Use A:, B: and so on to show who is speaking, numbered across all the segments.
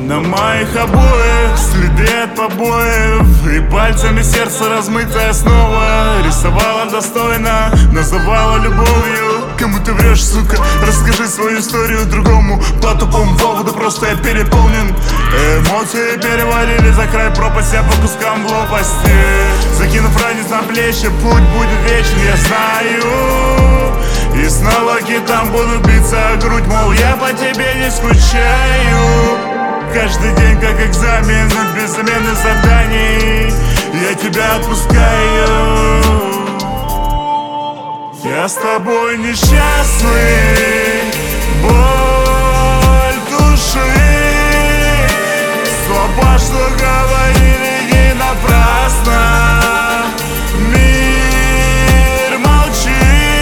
A: На моих обоях следы от побоев, и пальцами сердце размытое снова. Рисовала достойно, называла любовью. Кому ты врешь, сука? Расскажи свою историю другому. По тупому поводу просто я переполнен. Эмоции перевалили за край пропасти, я по кускам в лопасти. Закинув ранец на плечи, путь будет вечен, я знаю. И снова китам буду биться о грудь, мол, я по тебе не скучаю. Каждый день как экзамен, без замены заданий. Я тебя отпускаю. Я с тобой несчастный, боль души. Слова, что говорили, не напрасно. Мир молчит.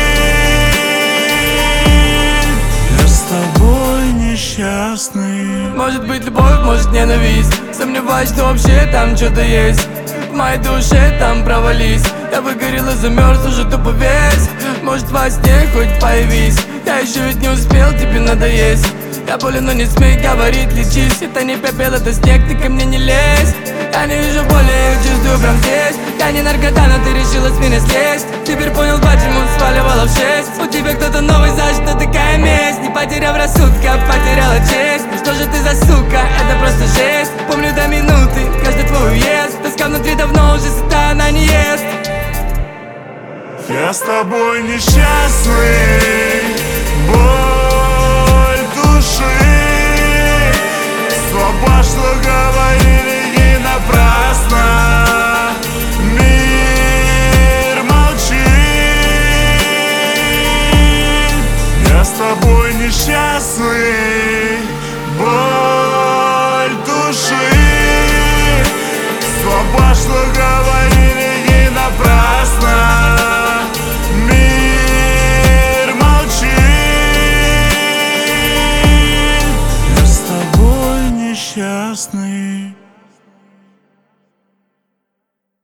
A: Я с тобой несчастный.
B: Может быть любовь, может ненависть. Сомневаюсь, что вообще там что-то есть. В моей душе там провались. Я выгорел и замерз, уже тупо весь. Может во сне хоть появись. Я еще ведь не успел тебе надоесть. Я болен, но не смей говорить, лечись. Это не пепел, это снег, ты ко мне не лезь. Я не вижу боли, я их чувствую прям здесь. Я не наркота, но ты решила с меня слезть. Теперь понял, почему сваливала в 6. У тебя кто-то новый, за что такая месть? Не потеряв рассудка, потеряла честь. Ну что же ты за сука, это просто жесть. Помню до минуты, каждый твой уезд. Тоска внутри давно уже сыта, она не ест.
A: Я с тобой несчастный, боль